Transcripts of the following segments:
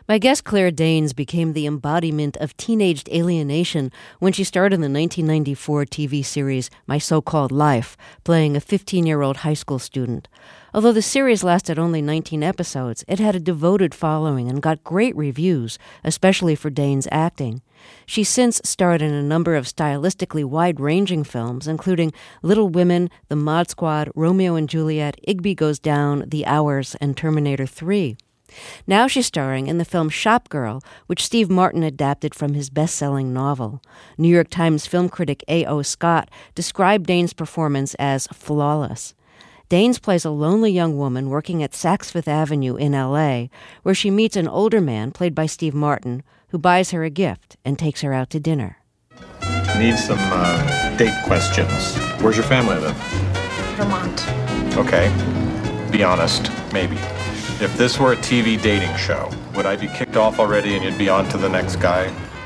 My guest Claire Danes became the embodiment of teenaged alienation when she starred in the 1994 TV series My So-Called Life, playing a 15-year-old high school student. Although the series lasted only 19 episodes, it had a devoted following and got great reviews, especially for Danes' acting. She's since starred in a number of stylistically wide-ranging films, including Little Women, The Mod Squad, Romeo and Juliet, Igby Goes Down, The Hours, and Terminator 3. Now she's starring in the film Shop Girl, which Steve Martin adapted from his best-selling novel. New York Times film critic A.O. Scott described Danes' performance as flawless. Danes plays a lonely young woman working at Saks Fifth Avenue in L.A., where she meets an older man, played by Steve Martin, who buys her a gift and takes her out to dinner. Need some date questions. Where's your family live? Vermont. Okay. Be honest, maybe. If this were a TV dating show, would I be kicked off already and you'd be on to the next guy?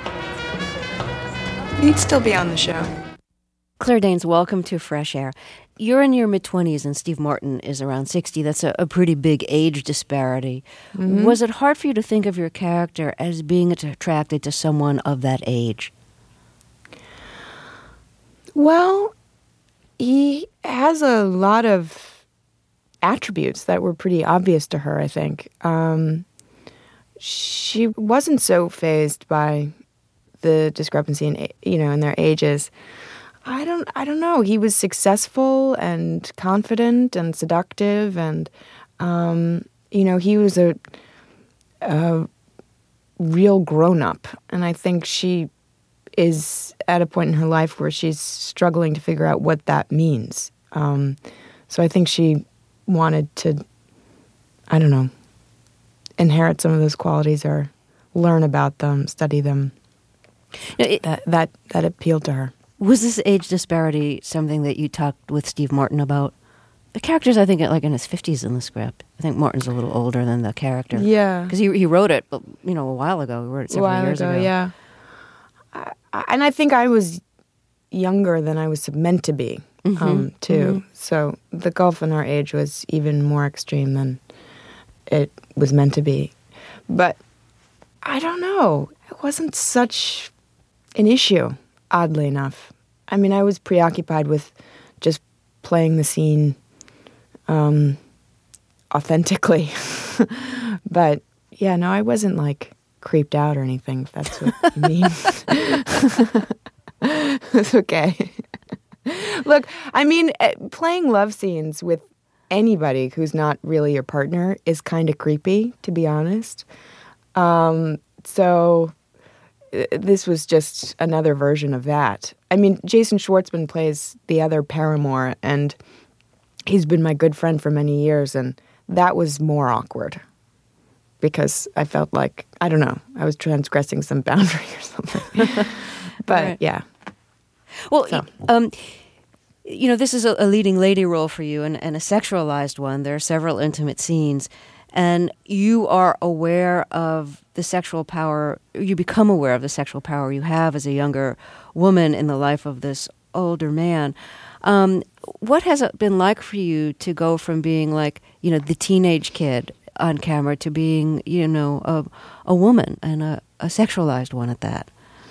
You'd still be on the show. Claire Danes, welcome to Fresh Air. You're in your mid-20s and Steve Martin is around 60. That's a pretty big age disparity. Mm-hmm. Was it hard for you to think of your character as being attracted to someone of that age? Well, he has a lot of attributes that were pretty obvious to her, I think. She wasn't so fazed by the discrepancy in their ages. I don't know. He was successful and confident and seductive, and he was a real grown-up. And I think she is at a point in her life where she's struggling to figure out what that means. So I think she wanted to, inherit some of those qualities or learn about them, study them. That appealed to her. Was this age disparity something that you talked with Steve Martin about? The character's, I think, like in his 50s in the script. I think Martin's a little older than the character. Yeah. Because he wrote it, a while ago. He wrote it several years ago. Yeah. And I think I was younger than I was meant to be, too. Mm-hmm. So the gulf in our age was even more extreme than it was meant to be. But I don't know. It wasn't such an issue, oddly enough. I mean, I was preoccupied with just playing the scene authentically. But, yeah, no, I wasn't, creeped out or anything, if that's what you mean. It's okay. Look, I mean, playing love scenes with anybody who's not really your partner is kind of creepy, to be honest. So this was just another version of that. I mean, Jason Schwartzman plays the other paramour, and he's been my good friend for many years, and that was more awkward because I felt like, I don't know, I was transgressing some boundary or something. But, right. Yeah. Well, so. This is a leading lady role for you and a sexualized one. There are several intimate scenes. And you are aware of the sexual power, you become aware of the sexual power you have as a younger woman in the life of this older man. What has it been like for you to go from being the teenage kid on camera to being, a woman and a sexualized one at that?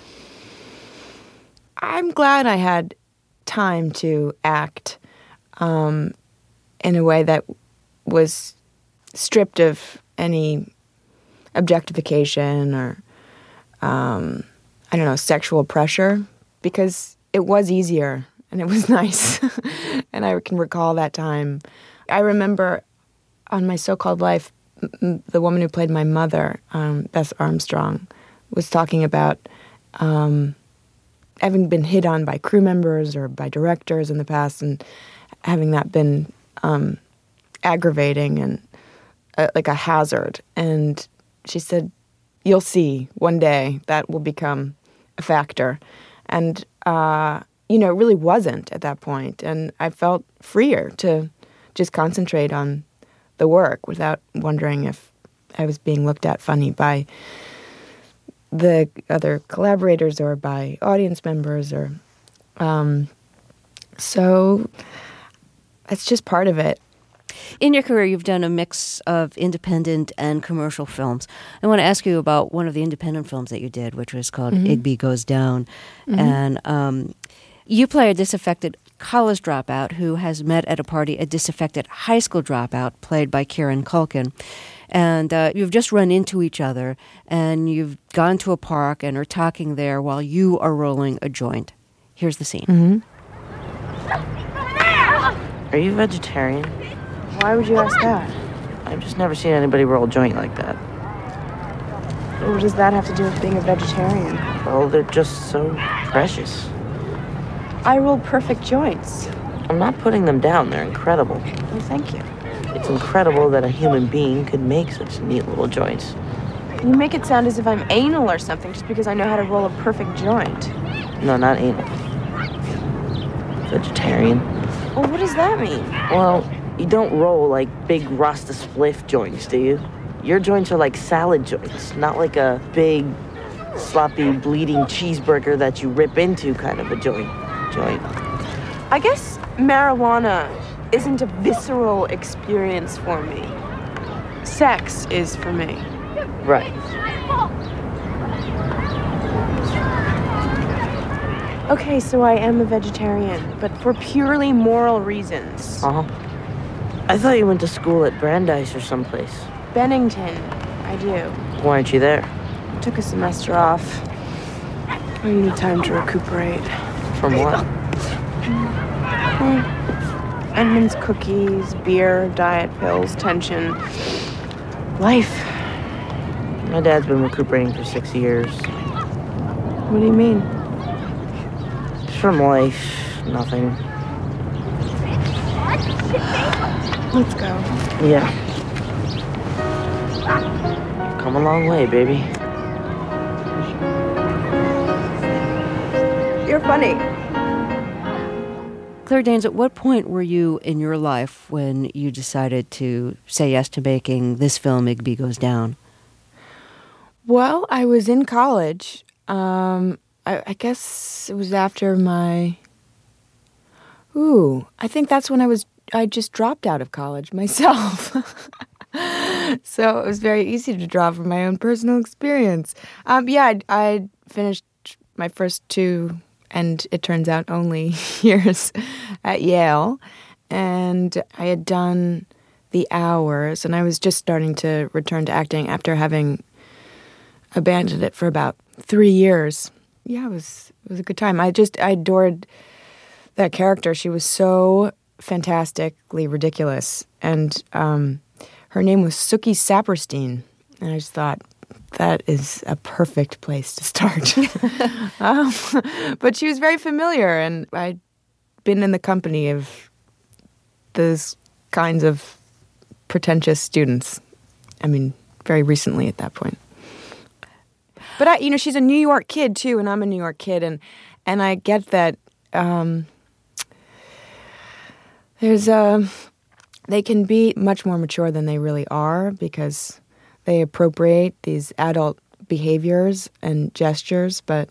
I'm glad I had time to act in a way that was stripped of any objectification or, sexual pressure, because it was easier and it was nice. And I can recall that time. I remember on My So-Called Life, the woman who played my mother, Beth Armstrong, was talking about having been hit on by crew members or by directors in the past and having that been aggravating and like a hazard. And she said, you'll see one day that will become a factor. And, it really wasn't at that point. And I felt freer to just concentrate on the work without wondering if I was being looked at funny by the other collaborators or by audience members or so it's just part of it. In your career, you've done a mix of independent and commercial films. I want to ask you about one of the independent films that you did, which was called Igby Goes Down. And you play a disaffected college dropout who has met at a party a disaffected high school dropout, played by Kieran Culkin. And you've just run into each other, and you've gone to a park and are talking there while you are rolling a joint. Here's the scene. Are you vegetarian? Why would you ask that? I've just never seen anybody roll a joint like that. What does that have to do with being a vegetarian? Well, they're just so precious. I roll perfect joints. I'm not putting them down. They're incredible. Well, thank you. It's incredible that a human being could make such neat little joints. You make it sound as if I'm anal or something just because I know how to roll a perfect joint. No, not anal. Vegetarian. Well, what does that mean? Well, you don't roll like big Rasta spliff joints, do you? Your joints are like salad joints, not like a big, sloppy, bleeding cheeseburger that you rip into kind of a joint. I guess marijuana isn't a visceral experience for me. Sex is for me. Right. Okay, so I am a vegetarian, but for purely moral reasons. Uh-huh. I thought you went to school at Brandeis or someplace. Bennington, I do. Why aren't you there? Took a semester off. I need time to recuperate. From what? Edmund's cookies, beer, diet pills, tension. Life. My dad's been recuperating for 6 years. What do you mean? From life, nothing. Let's go. Yeah. Come a long way, baby. You're funny. Claire Danes, at what point were you in your life when you decided to say yes to making this film, Igby Goes Down? Well, I was in college. I guess it was after my... I think that's when I just dropped out of college myself. So it was very easy to draw from my own personal experience. I finished my first 2, and it turns out only years at Yale. And I had done the hours, and I was just starting to return to acting after having abandoned it for about 3 years. Yeah, it was a good time. I adored that character. She was so fantastically ridiculous. And her name was Sookie Saperstein. And I just thought, that is a perfect place to start. But she was very familiar, and I'd been in the company of those kinds of pretentious students. I mean, very recently at that point. But she's a New York kid too, and I'm a New York kid, and I get that they can be much more mature than they really are because they appropriate these adult behaviors and gestures, but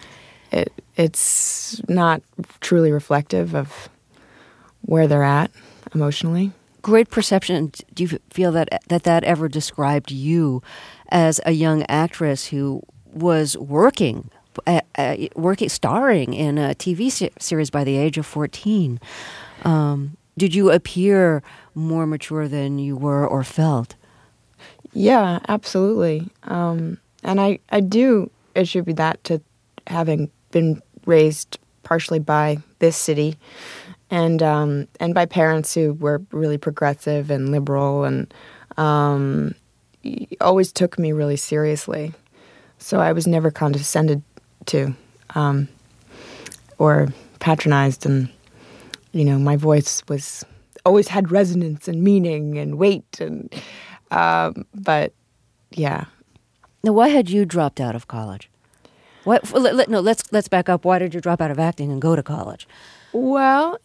it's not truly reflective of where they're at emotionally. Great perception. Do you feel that ever described you as a young actress who was starring in a TV series by the age of 14? Did you appear more mature than you were or felt? Yeah, absolutely. And I do attribute that to having been raised partially by this city and by parents who were really progressive and liberal and always took me really seriously. So I was never condescended to or patronized, and my voice always had resonance and meaning and weight, and but yeah. Now, why had you dropped out of college? Let's back up. Why did you drop out of acting and go to college? Well,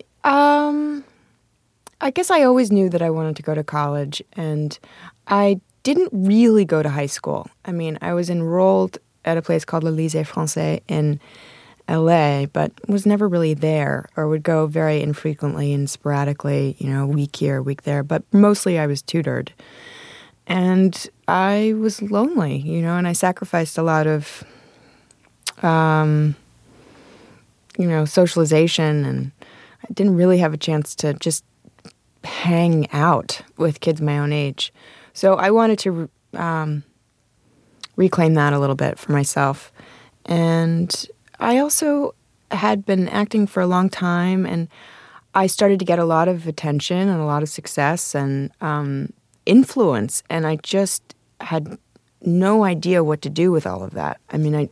I guess I always knew that I wanted to go to college, and I didn't really go to high school. I mean, I was enrolled at a place called le Lycée Français in LA, but was never really there, or would go very infrequently and sporadically, a week here, a week there. But mostly I was tutored. And I was lonely, and I sacrificed a lot of, socialization, and I didn't really have a chance to just hang out with kids my own age. So I wanted to reclaim that a little bit for myself. And I also had been acting for a long time, and I started to get a lot of attention and a lot of success and influence, and I just had no idea what to do with all of that. I mean,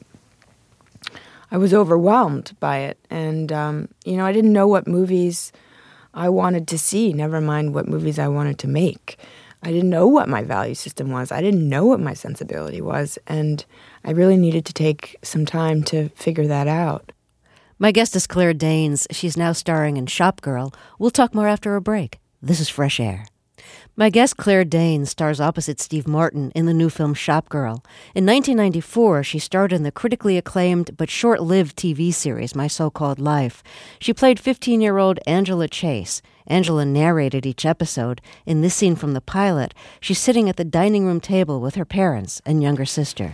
I was overwhelmed by it, and I didn't know what movies I wanted to see, never mind what movies I wanted to make. I didn't know what my value system was. I didn't know what my sensibility was, and I really needed to take some time to figure that out. My guest is Claire Danes. She's now starring in Shop Girl. We'll talk more after a break. This is Fresh Air. My guest, Claire Danes, stars opposite Steve Martin in the new film Shop Girl. In 1994, she starred in the critically acclaimed but short-lived TV series My So-Called Life. She played 15-year-old Angela Chase. Angela narrated each episode. In this scene from the pilot, she's sitting at the dining room table with her parents and younger sister.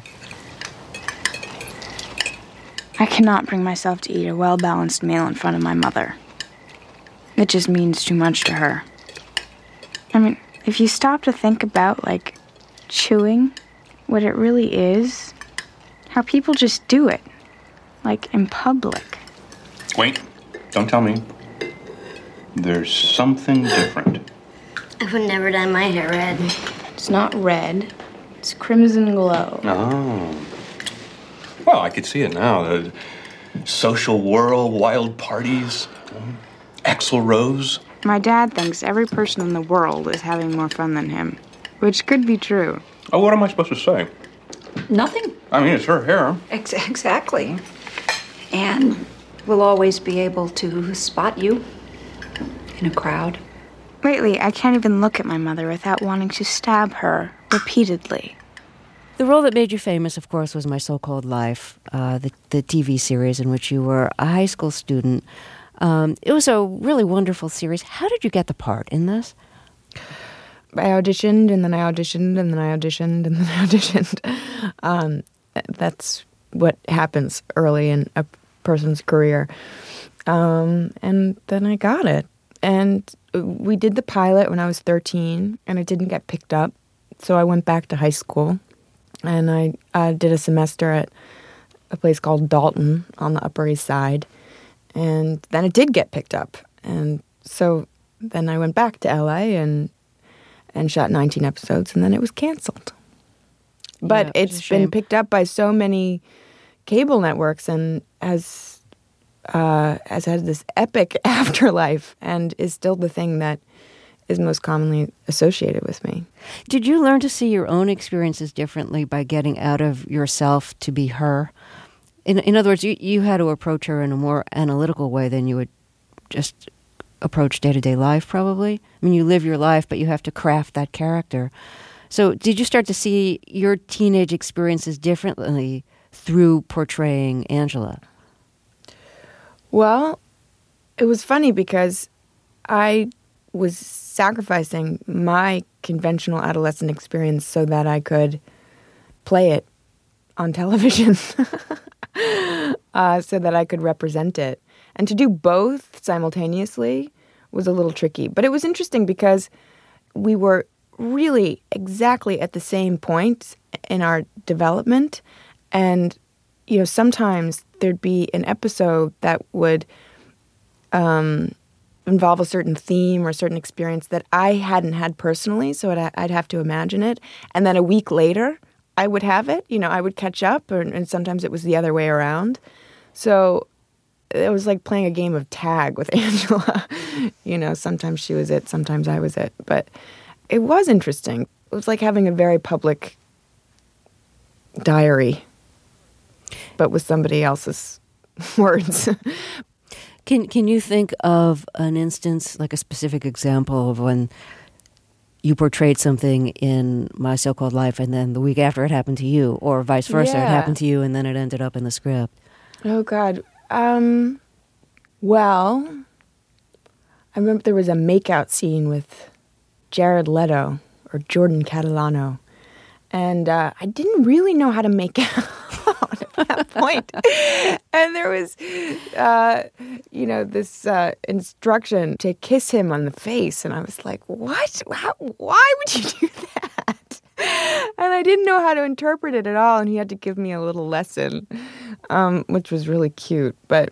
I cannot bring myself to eat a well-balanced meal in front of my mother. It just means too much to her. I mean, if you stop to think about, chewing, what it really is, how people just do it, in public. Wait, don't tell me. There's something different. I would never dye my hair red. It's not red, it's crimson glow. Oh. Well, I could see it now. The social whirl, wild parties, Axl Rose. My dad thinks every person in the world is having more fun than him, which could be true. Oh, what am I supposed to say? Nothing. I mean, it's her hair. Exactly. And we'll always be able to spot you in a crowd. Lately, I can't even look at my mother without wanting to stab her repeatedly. The role that made you famous, of course, was My So-Called Life, the TV series in which you were a high school student. It was a really wonderful series. How did you get the part in this? I auditioned, and then I auditioned, and then I auditioned, and then I auditioned. That's what happens early in a person's career. And then I got it. And we did the pilot when I was 13, and it didn't get picked up. So I went back to high school, and I did a semester at a place called Dalton on the Upper East Side. And then it did get picked up. And so then I went back to LA and shot 19 episodes, and then it was canceled. But it's been picked up by so many cable networks and has had this epic afterlife and is still the thing that is most commonly associated with me. Did you learn to see your own experiences differently by getting out of yourself to be her? In other words, you had to approach her in a more analytical way than you would just approach day-to-day life, probably. I mean, you live your life, but you have to craft that character. So did you start to see your teenage experiences differently through portraying Angela? Well, it was funny because I was sacrificing my conventional adolescent experience so that I could play it on television, so that I could represent it. And to do both simultaneously was a little tricky. But it was interesting because we were really exactly at the same point in our development. And, you know, sometimes there'd be an episode that would involve a certain theme or a certain experience that I hadn't had personally, so I'd have to imagine it. And then a week later, I would have it. You know, I would catch up, and sometimes it was the other way around. So it was like playing a game of tag with Angela. You know, sometimes she was it, sometimes I was it. But it was interesting. It was like having a very public diary, but with somebody else's words. Can you think of an instance, like a specific example of when you portrayed something in My So-Called Life and then the week after it happened to you, or vice versa, It happened to you and then it ended up in the script? Oh, God. Well, I remember there was a makeout scene with Jared Leto or Jordan Catalano. And I didn't really know how to make out at that point. And there was, this instruction to kiss him on the face. And I was like, what? Why would you do that? And I didn't know how to interpret it at all. And he had to give me a little lesson, which was really cute. But,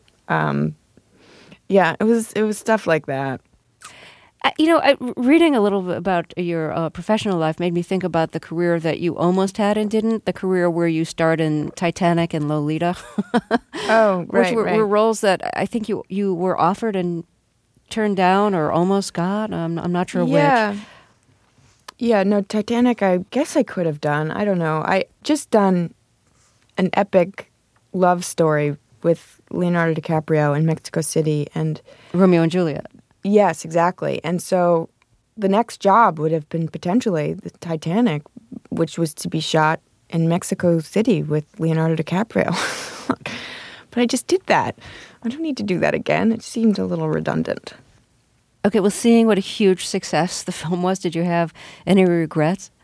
it was stuff like that. Reading a little bit about your professional life made me think about the career that you almost had and didn't, the career where you starred in Titanic and Lolita. Oh, right, Which were roles that I think you were offered and turned down or almost got. I'm not sure which. Yeah, no, Titanic I guess I could have done. I don't know. I just done an epic love story with Leonardo DiCaprio in Mexico City and Romeo and Juliet. Yes, exactly. And so the next job would have been potentially the Titanic, which was to be shot in Mexico City with Leonardo DiCaprio. But I just did that. I don't need to do that again. It seemed a little redundant. Okay, well, seeing what a huge success the film was, did you have any regrets?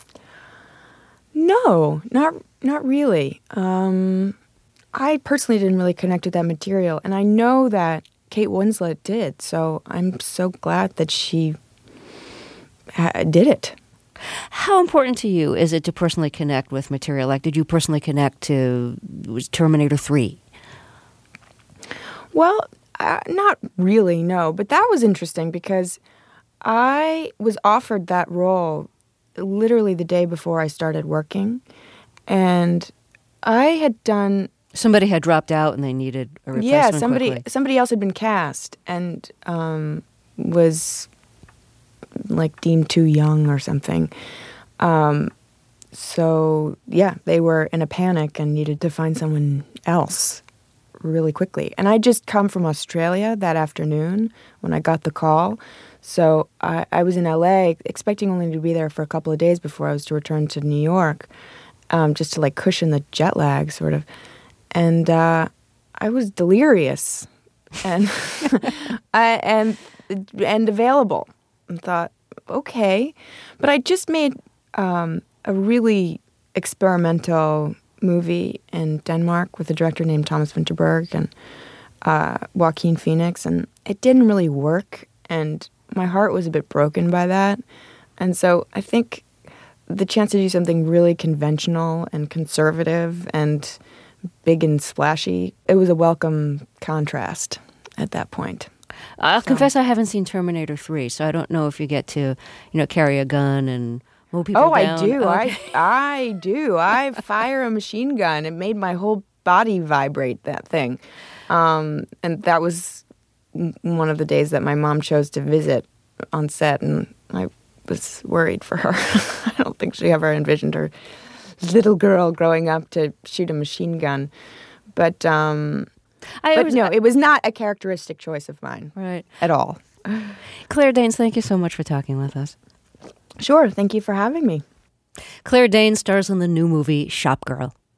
No, not really. I personally didn't really connect with that material, and I know that Kate Winslet did, so I'm so glad that she did it. How important to you is it to personally connect with material? Like, did you personally connect to Terminator 3? Well, not really, no. But that was interesting because I was offered that role literally the day before I started working. And I had done... Somebody had dropped out and they needed a replacement quickly. Somebody else had been cast and was like deemed too young or something. So, they were in a panic and needed to find someone else really quickly. And I just come from Australia that afternoon when I got the call. So I was in LA expecting only to be there for a couple of days before I was to return to New York, just to like cushion the jet lag sort of. And I was delirious and and available and thought, okay. But I just made a really experimental movie in Denmark with a director named Thomas Vinterberg and Joaquin Phoenix, and it didn't really work, and my heart was a bit broken by that. And so I think the chance to do something really conventional and conservative and big and splashy, it was a welcome contrast at that point. I'll confess I haven't seen Terminator 3, so I don't know if you get to, carry a gun and move people down. I do. Okay. I do. I fire a machine gun. It made my whole body vibrate, that thing. And that was one of the days that my mom chose to visit on set, and I was worried for her. I don't think she ever envisioned her little girl growing up to shoot a machine gun. But it was not a characteristic choice of mine. Right. At all. Claire Danes, thank you so much for talking with us. Sure. Thank you for having me. Claire Danes stars in the new movie Shop Girl.